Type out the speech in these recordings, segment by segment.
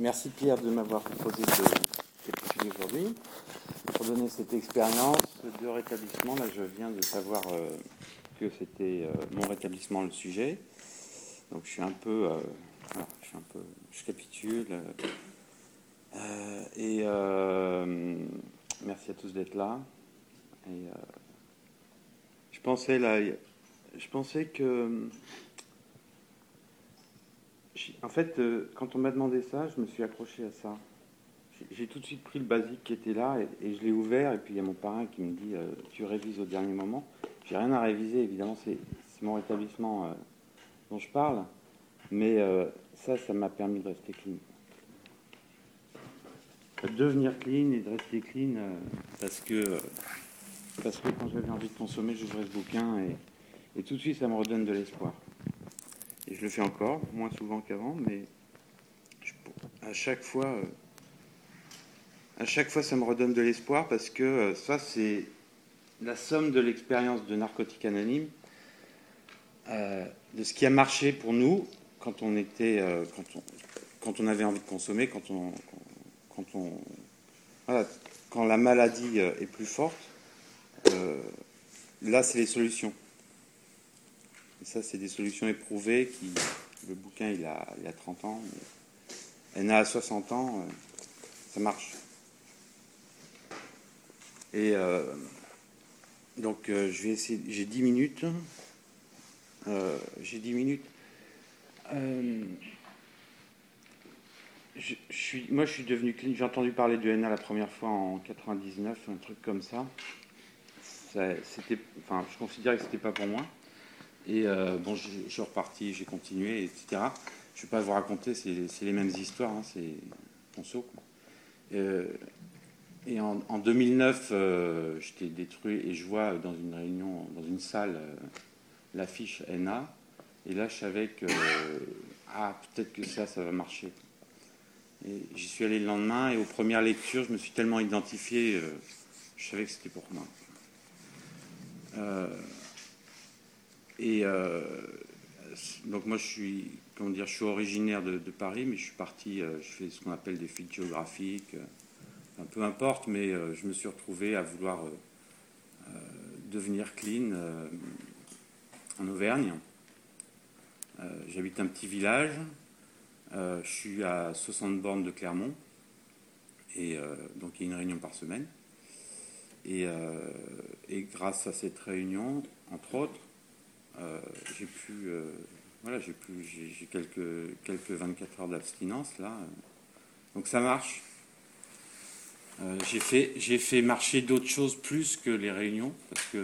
Merci Pierre de m'avoir proposé de capituler aujourd'hui. Pour donner cette expérience de rétablissement, là je viens de savoir que c'était mon rétablissement le sujet. Donc je suis un peu, voilà, je capitule. Merci à tous d'être là. Et je pensais que en fait, quand on m'a demandé ça, je me suis accroché à ça. J'ai tout de suite pris le basique qui était là et je l'ai ouvert. Et puis il y a mon parrain qui me dit tu révises au dernier moment. J'ai rien à réviser, évidemment, c'est mon rétablissement dont je parle. Mais ça m'a permis de rester clean. De devenir clean et de rester clean parce que quand j'avais envie de consommer, j'ouvrais ce bouquin et tout de suite ça me redonne de l'espoir. Et je le fais encore, moins souvent qu'avant, mais à chaque fois, ça me redonne de l'espoir parce que ça, c'est la somme de l'expérience de Narcotique Anonyme, de ce qui a marché pour nous quand on était, quand on avait envie de consommer, voilà, quand la maladie est plus forte. Là, c'est les solutions. Et ça, c'est des solutions éprouvées. Le bouquin, il a 30 ans. Elle a 60 ans. Ça marche. Et donc, je vais essayer. J'ai 10 minutes. Moi, je suis devenu clean. J'ai entendu parler de NA la première fois en 99, un truc comme ça. Je considérais que c'était pas pour moi. Et bon, je suis reparti, j'ai continué, etc. Je ne vais pas vous raconter, c'est les mêmes histoires, hein, c'est conso. Et en 2009, j'étais détruit et je vois dans une réunion, dans une salle, l'affiche NA. Et là, je savais que peut-être que ça va marcher. Et j'y suis allé le lendemain et aux premières lectures, je me suis tellement identifié, je savais que c'était pour moi. Donc moi je suis originaire de Paris, mais je suis parti, je fais ce qu'on appelle des fils géographiques, peu importe, mais je me suis retrouvé à vouloir devenir clean en Auvergne. J'habite un petit village, je suis à 60 bornes de Clermont, et donc il y a une réunion par semaine. Et grâce à cette réunion, entre autres, j'ai quelques 24 heures d'abstinence là, donc ça marche. J'ai fait marcher d'autres choses plus que les réunions parce que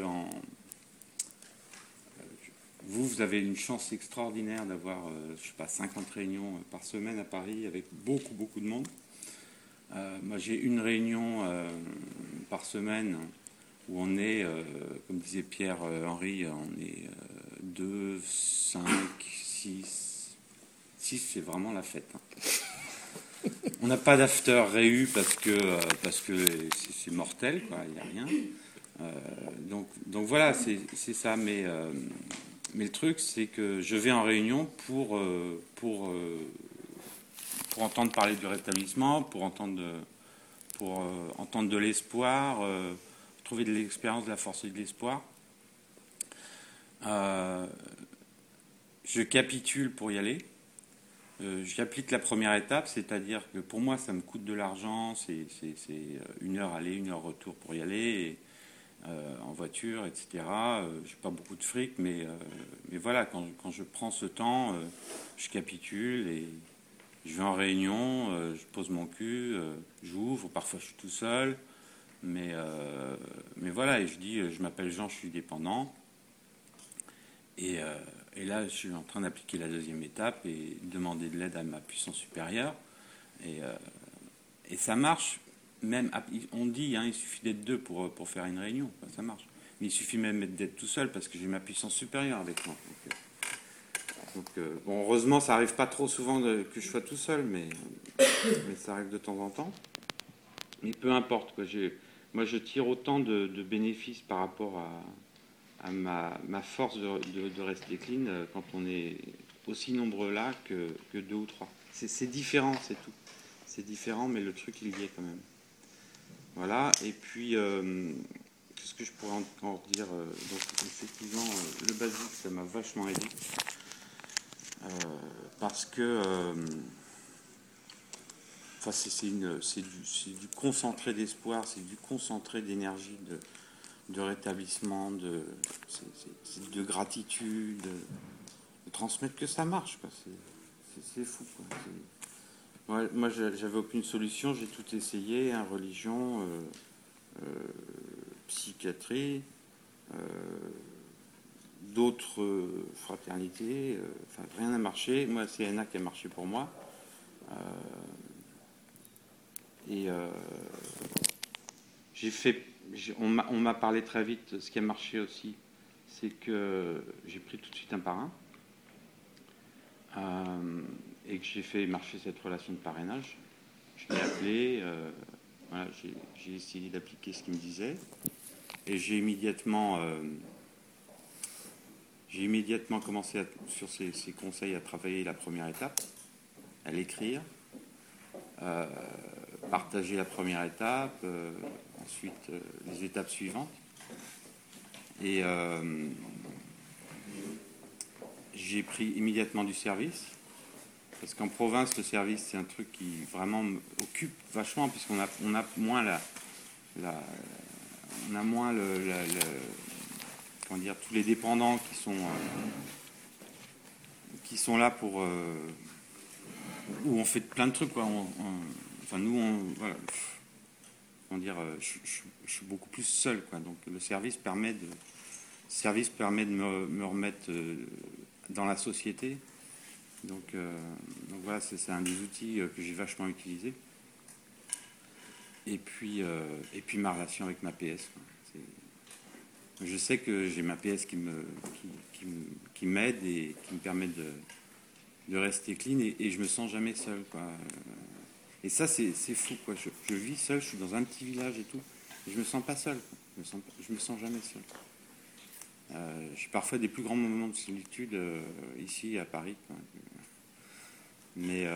vous avez une chance extraordinaire d'avoir, 50 réunions par semaine à Paris avec beaucoup de monde. Moi j'ai une réunion par semaine où on est, comme disait Pierre-Henri, on est 2, 5, 6. 6, c'est vraiment la fête. Hein. On n'a pas d'after réu parce que c'est mortel, quoi, il n'y a rien. Donc voilà, c'est ça. Mais le truc, c'est que je vais en réunion pour entendre parler du rétablissement, pour entendre de l'espoir, trouver de l'expérience, de la force et de l'espoir. Je capitule pour y aller. J'applique la première étape, c'est-à-dire que pour moi, ça me coûte de l'argent. C'est 1 heure aller, 1 heure retour pour y aller, en voiture, etc. J'ai pas beaucoup de fric, mais voilà, quand je prends ce temps, je capitule et je vais en réunion, je pose mon cul, j'ouvre. Parfois, je suis tout seul. Mais voilà, et je dis, je m'appelle Jean, je suis dépendant. Et là, je suis en train d'appliquer la deuxième étape et demander de l'aide à ma puissance supérieure. Et ça marche. Même, on dit, hein, il suffit d'être 2 pour faire une réunion. Enfin, ça marche. Mais il suffit même d'être tout seul parce que j'ai ma puissance supérieure avec moi. Bon, heureusement, ça arrive pas trop souvent que je sois tout seul, mais ça arrive de temps en temps. Mais peu importe, quoi. Moi, je tire autant de bénéfices par rapport à ma force de rester clean quand on est aussi nombreux là que 2 ou 3. C'est différent, c'est tout. c'est différent, mais le truc, il y est quand même. Voilà, et puis, qu'est-ce que je pourrais encore dire donc, effectivement, le basique, ça m'a vachement aidé. Parce que enfin, c'est du concentré d'espoir, c'est du concentré d'énergie, de rétablissement, c'est de gratitude, de transmettre que ça marche, quoi. C'est fou, quoi. Moi, j'avais aucune solution, j'ai tout essayé, hein, religion, psychiatrie, d'autres fraternités, enfin, rien n'a marché. Moi, c'est Anna qui a marché pour moi. Et on m'a parlé très vite. Ce qui a marché aussi, c'est que j'ai pris tout de suite un parrain et que j'ai fait marcher cette relation de parrainage. Je l'ai appelé, voilà, j'ai essayé d'appliquer ce qu'il me disait et j'ai immédiatement commencé sur ces conseils à travailler la première étape, à l'écrire, partager la première étape, ensuite les étapes suivantes. Et j'ai pris immédiatement du service, parce qu'en province, le service, c'est un truc qui vraiment m'occupe vachement, puisqu'on a moins on a moins comment dire, tous les dépendants qui sont là pour où on fait plein de trucs, quoi. Enfin, nous, voilà. Comment dire, je suis beaucoup plus seul, quoi. Donc le service permet de me remettre dans la société. Donc voilà, c'est un des outils que j'ai vachement utilisé. Et puis ma relation avec ma PS, quoi. Je sais que j'ai ma PS qui m'aide et qui me permet de rester clean et je me sens jamais seul, quoi. Et ça, c'est fou, quoi. Je vis seul, je suis dans un petit village et tout. Et je me sens pas seul, quoi. Je me sens jamais seul. J'ai parfois des plus grands moments de solitude ici à Paris, quoi. Mais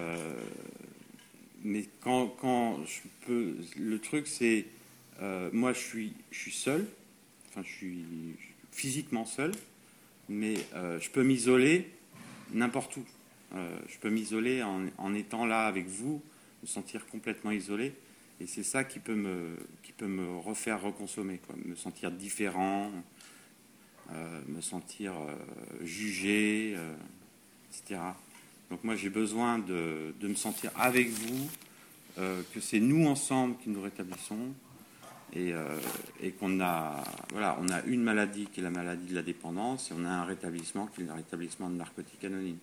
quand je peux, le truc c'est, moi je suis seul, enfin je suis physiquement seul, mais je peux m'isoler n'importe où. Je peux m'isoler en étant là avec vous, me sentir complètement isolé, et c'est ça qui peut me refaire reconsommer, quoi. Me sentir différent, me sentir jugé, etc. Donc moi j'ai besoin de me sentir avec vous, que c'est nous ensemble qui nous rétablissons et qu'on a, voilà, on a une maladie qui est la maladie de la dépendance et on a un rétablissement qui est le rétablissement de Narcotiques Anonymes.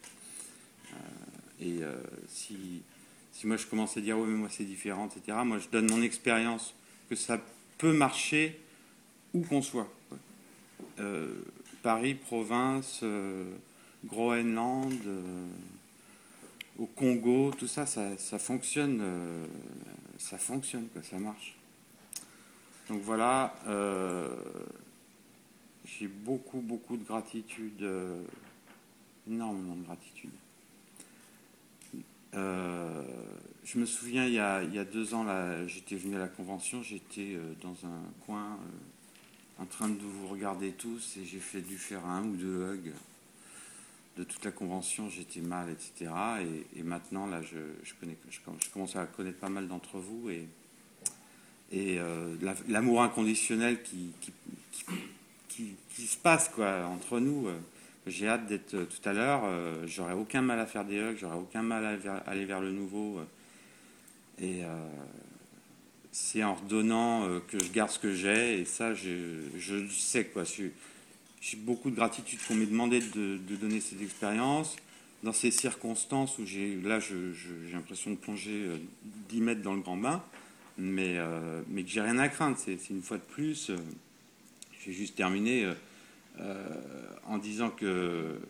Si moi je commence à dire ouais mais moi c'est différent, etc., moi je donne mon expérience que ça peut marcher où qu'on soit, quoi. Paris, province, Groenland, au Congo, tout ça, ça fonctionne, quoi, ça marche. Donc voilà, j'ai beaucoup de gratitude, énormément de gratitude. Je me souviens, il y a 2 ans, là, j'étais venu à la convention, j'étais dans un coin en train de vous regarder tous et j'ai dû faire 1 ou 2 hugs de toute la convention, j'étais mal, etc. Et maintenant, là, je commence à connaître pas mal d'entre vous et l'amour inconditionnel qui se passe, quoi, entre nous. J'ai hâte d'être tout à l'heure. J'aurai aucun mal à faire des hugs, j'aurai aucun mal à aller vers le nouveau. Et c'est en redonnant que je garde ce que j'ai. Et ça, je sais, quoi. J'ai beaucoup de gratitude qu'on m'ait demandé de donner cette expérience dans ces circonstances où j'ai l'impression de plonger 10 mètres dans le grand bain, mais que j'ai rien à craindre. C'est une fois de plus. Je vais juste terminer en disant que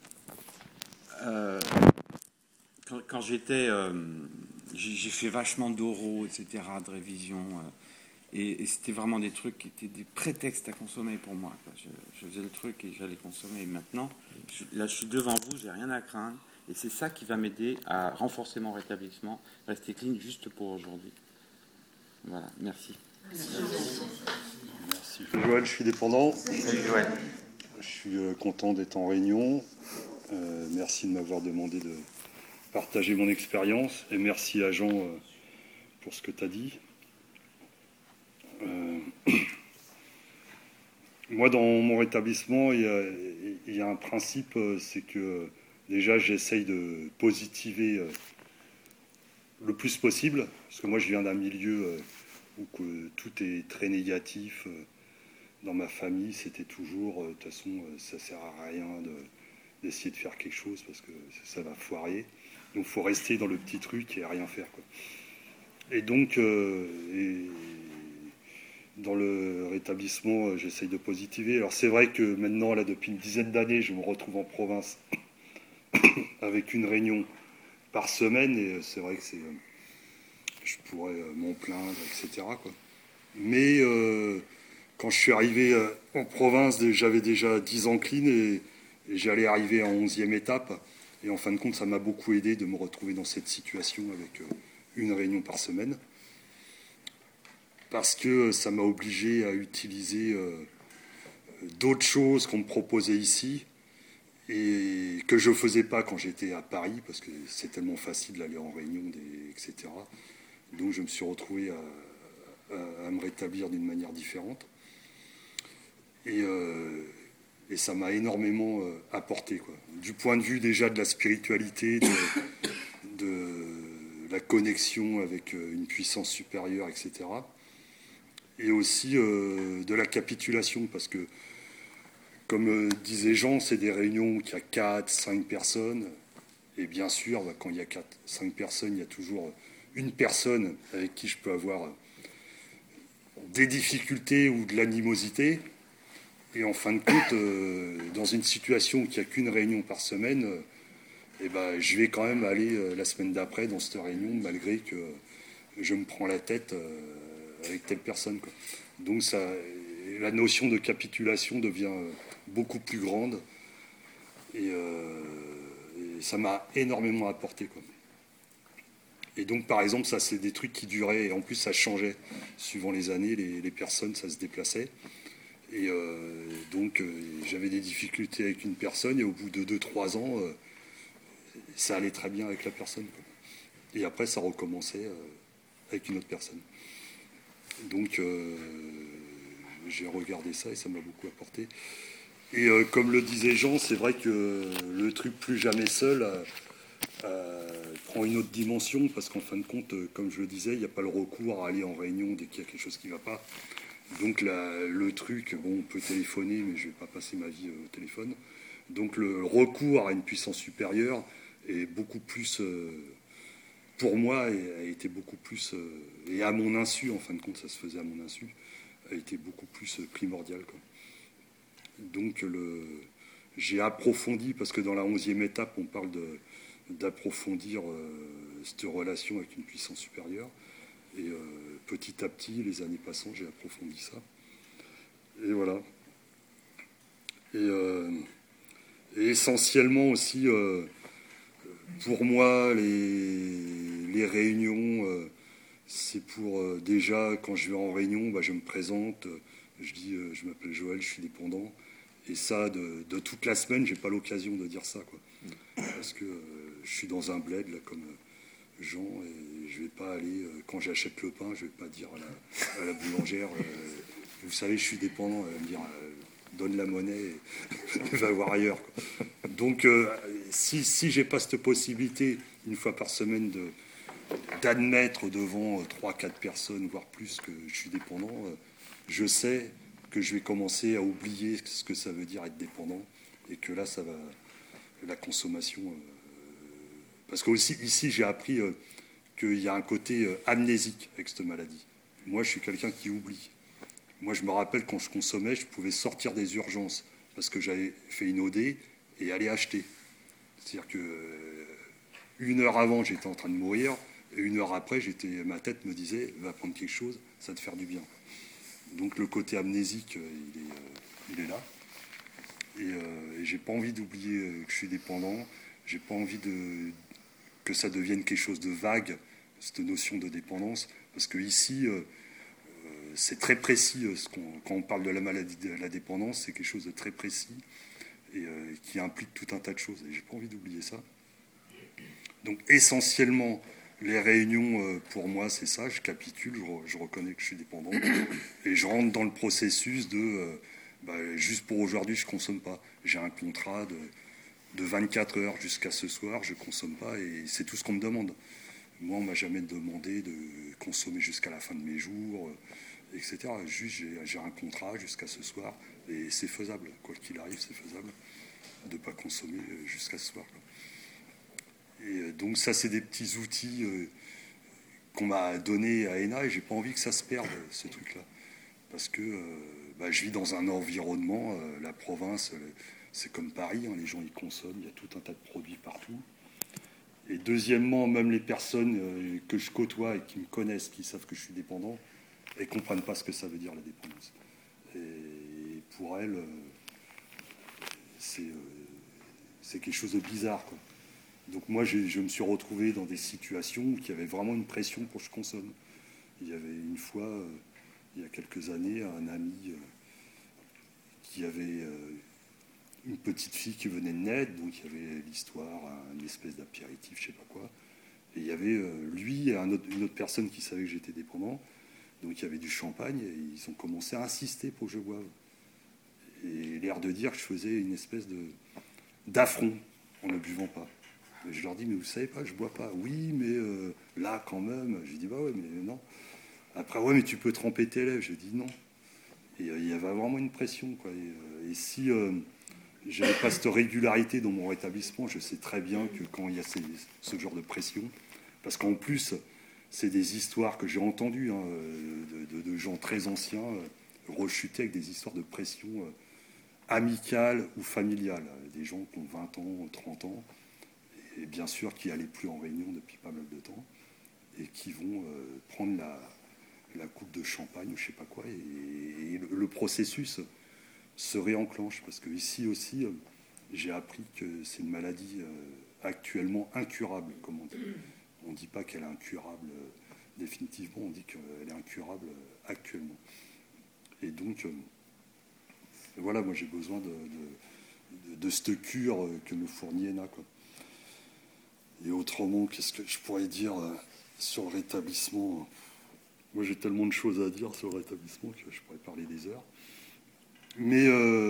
quand j'étais, j'ai fait vachement d'oraux, etc., de révision. Et c'était vraiment des trucs qui étaient des prétextes à consommer pour moi, quoi. Je faisais le truc et j'allais consommer. Et maintenant, là, je suis devant vous, j'ai rien à craindre. Et c'est ça qui va m'aider à renforcer mon rétablissement, rester clean juste pour aujourd'hui. Voilà, merci. Merci. Joël, je suis dépendant. Salut Joël. Je suis content d'être en réunion. Merci de m'avoir demandé de partager mon expérience. Et merci à Jean pour ce que tu as dit. Moi, dans mon rétablissement, il y a un principe, c'est que déjà, j'essaye de positiver le plus possible. Parce que moi, je viens d'un milieu où que tout est très négatif. Dans ma famille, c'était toujours, de toute façon, ça sert à rien d'essayer de faire quelque chose parce que ça va foirer. Donc, il faut rester dans le petit truc et rien faire, quoi. Et donc, dans le rétablissement, j'essaye de positiver. Alors, c'est vrai que maintenant, là, depuis une dizaine d'années, je me retrouve en province avec une réunion par semaine. Et c'est vrai que je pourrais m'en plaindre, etc., quoi. Mais quand je suis arrivé en province, j'avais déjà 10 ans clean et j'allais arriver en 11e étape. Et en fin de compte, ça m'a beaucoup aidé de me retrouver dans cette situation avec une réunion par semaine. Parce que ça m'a obligé à utiliser d'autres choses qu'on me proposait ici et que je ne faisais pas quand j'étais à Paris, parce que c'est tellement facile d'aller en réunion, etc. Donc je me suis retrouvé à me rétablir d'une manière différente. Et ça m'a énormément apporté, quoi. Du point de vue déjà de la spiritualité, de la connexion avec une puissance supérieure, etc. Et aussi de la capitulation, parce que, comme disait Jean, c'est des réunions où il y a 4, 5 personnes. Et bien sûr, quand il y a 4, 5 personnes, il y a toujours une personne avec qui je peux avoir des difficultés ou de l'animosité. Et en fin de compte, dans une situation où il n'y a qu'une réunion par semaine, je vais quand même aller la semaine d'après dans cette réunion, malgré que je me prends la tête avec telle personne, quoi. Donc la notion de capitulation devient beaucoup plus grande. Et ça m'a énormément apporté, quoi. Et donc, par exemple, ça, c'est des trucs qui duraient. Et en plus, ça changeait suivant les années. Les personnes, ça se déplaçait. Et donc, j'avais des difficultés avec une personne. Et au bout de 2-3 ans, ça allait très bien avec la personne, quoi. Et après, ça recommençait avec une autre personne. Donc, j'ai regardé ça et ça m'a beaucoup apporté. Et comme le disait Jean, c'est vrai que le truc plus jamais seul prend une autre dimension, parce qu'en fin de compte, comme je le disais, il n'y a pas le recours à aller en réunion dès qu'il y a quelque chose qui ne va pas. Donc le truc, bon, on peut téléphoner, mais je ne vais pas passer ma vie au téléphone. Donc le recours à une puissance supérieure est beaucoup plus, pour moi, a été beaucoup plus, et à mon insu, en fin de compte, ça se faisait à mon insu, a été beaucoup plus primordial, quoi. Donc j'ai approfondi, parce que dans la 11e étape, on parle d'approfondir cette relation avec une puissance supérieure. Et petit à petit, les années passant, j'ai approfondi ça. Et voilà. Et essentiellement aussi, pour moi, les réunions, c'est pour déjà, quand je vais en réunion, je me présente, je dis je m'appelle Joël, je suis dépendant. Et ça, de toute la semaine, j'ai pas l'occasion de dire ça, quoi. Parce que je suis dans un bled, là, comme Jean, et je vais pas aller, quand j'achète le pain, je vais pas dire à la boulangère, vous savez, je suis dépendant, elle va me dire, donne la monnaie et va voir ailleurs, quoi. Donc, si j'ai pas cette possibilité, une fois par semaine, d'admettre devant 3-4 personnes, voire plus, que je suis dépendant, je sais que je vais commencer à oublier ce que ça veut dire être dépendant, et que là, ça va, la consommation. Parce que aussi, ici, j'ai appris qu'il y a un côté amnésique avec cette maladie. Moi, je suis quelqu'un qui oublie. Moi, je me rappelle, quand je consommais, je pouvais sortir des urgences parce que j'avais fait une OD et aller acheter. C'est-à-dire que 1 heure avant, j'étais en train de mourir, et 1 heure après, ma tête me disait, va prendre quelque chose, ça va te faire du bien. Donc le côté amnésique, il est là. Et j'ai pas envie d'oublier que je suis dépendant. J'ai pas envie que ça devienne quelque chose de vague, cette notion de dépendance, parce que ici, c'est très précis. Quand on parle de la maladie de la dépendance, c'est quelque chose de très précis et qui implique tout un tas de choses. Et j'ai pas envie d'oublier ça. Donc essentiellement, les réunions, pour moi, c'est ça. Je capitule, je reconnais que je suis dépendant et je rentre dans le processus de juste pour aujourd'hui, je consomme pas. J'ai un contrat de 24 heures jusqu'à ce soir, je consomme pas et c'est tout ce qu'on me demande. Moi, on m'a jamais demandé de consommer jusqu'à la fin de mes jours, etc. Juste, j'ai un contrat jusqu'à ce soir et c'est faisable. Quoi qu'il arrive, c'est faisable de ne pas consommer jusqu'à ce soir. Et donc ça, c'est des petits outils qu'on m'a donnés à ENA et j'ai pas envie que ça se perde, ce truc-là. Parce que je vis dans un environnement, la province, c'est comme Paris, hein, les gens y consomment, il y a tout un tas de produits partout. Et deuxièmement, même les personnes que je côtoie et qui me connaissent, qui savent que je suis dépendant, elles ne comprennent pas ce que ça veut dire la dépendance. Et pour elles, c'est quelque chose de bizarre, quoi. Donc moi, je me suis retrouvé dans des situations où il y avait vraiment une pression pour que je consomme. Il y avait une fois, il y a quelques années, un ami qui avait une petite fille qui venait de naître, donc il y avait l'histoire, une espèce d'apéritif, je sais pas quoi. Et il y avait lui et une autre personne qui savait que j'étais dépendant. Donc il y avait du champagne et ils ont commencé à insister pour que je boive. Et l'air de dire que je faisais une espèce d'affront en ne buvant pas. Et je leur dis, mais vous savez pas, je bois pas. Oui, mais là quand même. J'ai dit, bah ouais, mais non. Après, ouais, mais tu peux tremper tes lèvres. Je dis non. Et il y avait vraiment une pression, quoi. Et si j'avais pas cette régularité dans mon rétablissement, je sais très bien que quand il y a ce genre de pression, parce qu'en plus, c'est des histoires que j'ai entendues hein, de gens très anciens rechuter avec des histoires de pression amicale ou familiale. Des gens qui ont 20 ans, 30 ans, et bien sûr qui n'allaient plus en réunion depuis pas mal de temps, et qui vont prendre la coupe de champagne ou je sais pas quoi, et le processus se réenclenche. Parce que ici aussi, j'ai appris que c'est une maladie actuellement incurable, comme on dit. On ne dit pas qu'elle est incurable définitivement, on dit qu'elle est incurable actuellement. Et donc, voilà, moi j'ai besoin de cette cure que me fournit ENA, quoi. Et autrement, qu'est-ce que je pourrais dire sur le rétablissement? Moi j'ai tellement de choses à dire sur le rétablissement que je pourrais parler des heures. Mais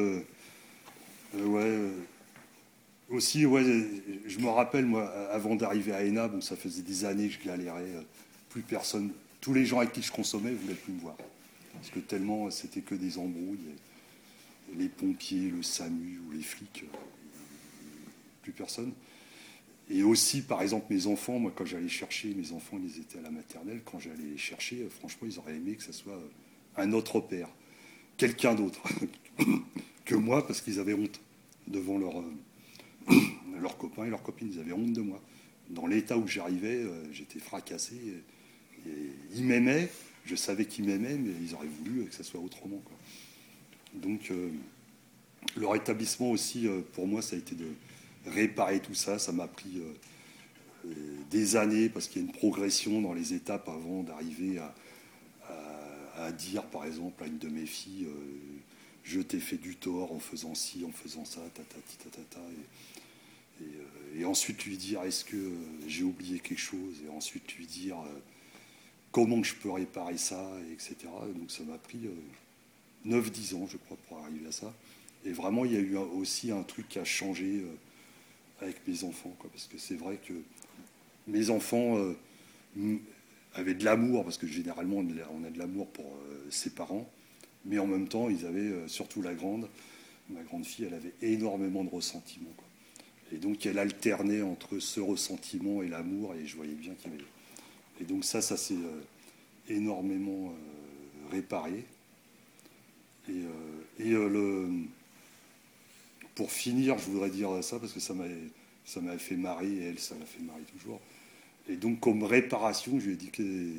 aussi, ouais, je me rappelle, moi, avant d'arriver à ENA, bon, ça faisait des années que je galérais. Plus personne, tous les gens avec qui je consommais ne voulaient plus me voir. Parce que tellement c'était que des embrouilles. Les pompiers, le SAMU ou les flics, plus personne. Et aussi, par exemple, mes enfants, moi, quand j'allais chercher, mes enfants, ils étaient à la maternelle, quand j'allais les chercher, franchement, ils auraient aimé que ce soit un autre père, quelqu'un d'autre que moi, parce qu'ils avaient honte devant leurs copains et leurs copines, ils avaient honte de moi. Dans l'état où j'arrivais, j'étais fracassé. Et ils m'aimaient, je savais qu'ils m'aimaient, mais ils auraient voulu que ça soit autrement, quoi. Donc, le rétablissement aussi, pour moi, ça a été de réparer tout ça. Ça m'a pris des années, parce qu'il y a une progression dans les étapes avant d'arriver à dire, par exemple, à une de mes filles, je t'ai fait du tort en faisant ci, en faisant ça, tatati, tatata. Et ensuite lui dire, est-ce que j'ai oublié quelque chose? Et ensuite lui dire, comment je peux réparer ça, etc. Donc ça m'a pris 9-10 ans, je crois, pour arriver à ça. Et vraiment, il y a eu aussi un truc qui a changé avec mes enfants, quoi, parce que c'est vrai que mes enfants avaient de l'amour, parce que généralement, on a de l'amour pour ses parents, mais en même temps, ils avaient, surtout ma grande fille, elle avait énormément de ressentiment, quoi. Et donc, elle alternait entre ce ressentiment et l'amour, et je voyais bien qu'il y avait... Et donc ça s'est énormément réparé. Pour finir, je voudrais dire ça, parce que ça m'a fait marrer, et elle, ça l'a fait marrer toujours. Et donc, comme réparation, je lui ai dit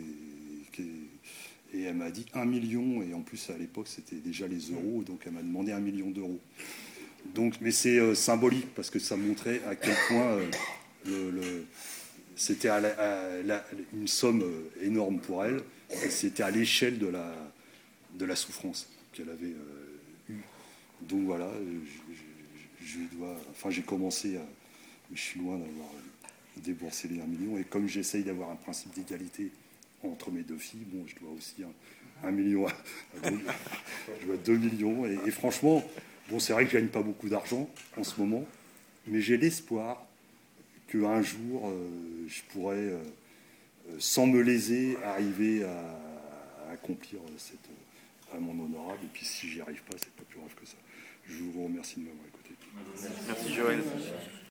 et elle m'a dit 1 million, et en plus, à l'époque, c'était déjà les euros, donc elle m'a demandé 1 million d'euros. Donc, mais c'est symbolique parce que ça montrait à quel point c'était une somme énorme pour elle. C'était à l'échelle de la souffrance qu'elle avait eue. Donc voilà, j'ai commencé à... Je suis loin d'avoir déboursé les 1 million. Et comme j'essaye d'avoir un principe d'égalité entre mes deux filles, bon, je dois aussi 1 million, je dois 2 millions. Et franchement, bon, c'est vrai que je ne gagne pas beaucoup d'argent en ce moment, mais j'ai l'espoir qu'un jour, je pourrais, sans me léser, arriver à accomplir cette amende honorable. Et puis si j'y arrive pas, c'est pas plus grave que ça. Je vous remercie de m'avoir écouté. Merci Joël.